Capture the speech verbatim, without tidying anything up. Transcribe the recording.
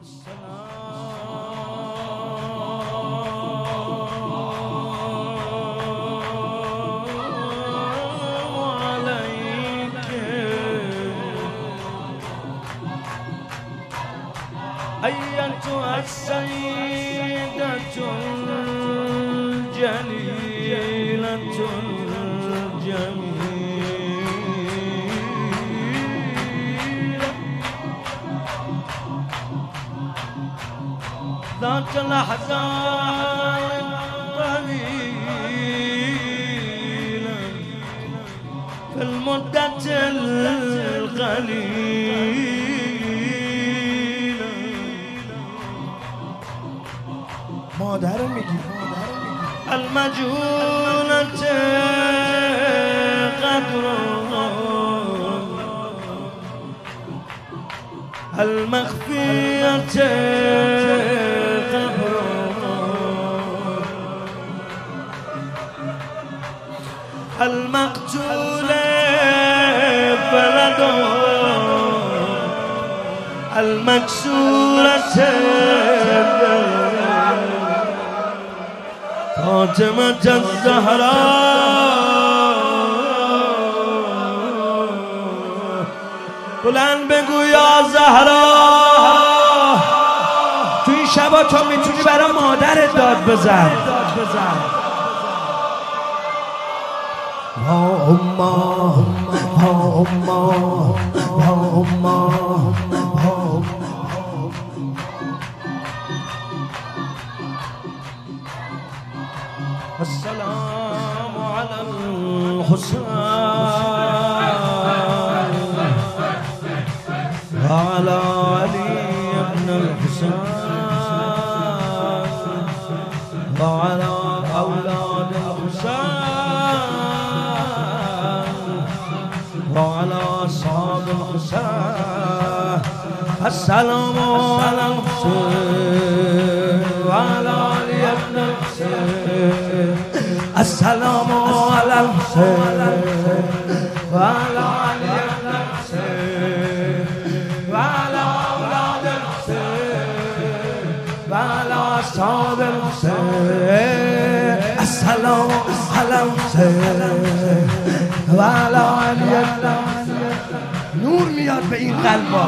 أيتها السيدة الجليلة الجميلة ذات الأحزان الطويلة في المدة القليلة مادر میگی المجهولة قدرها المخفية قبرها المقتولة بلدها المكسورة فاطمة الزهراء بلند بگو یا زهرا. تو این شبا تو میتونی برای مادرت داد بزن. ها اما ها اما ها اما ها السلام على الحسين وعلى علي بن الحسين وعلى أولاد الحسين وعلى أصحاب الحسين. السلام على الحسين وعلى علي بن الحسين. السلام على الحسين وعلى علي بن الحسين وعلى أولاد الحسين وعلى أصحاب الحسين. السلام على الحسين وعلى علي بن الحسين. نور میاد به این قلبا.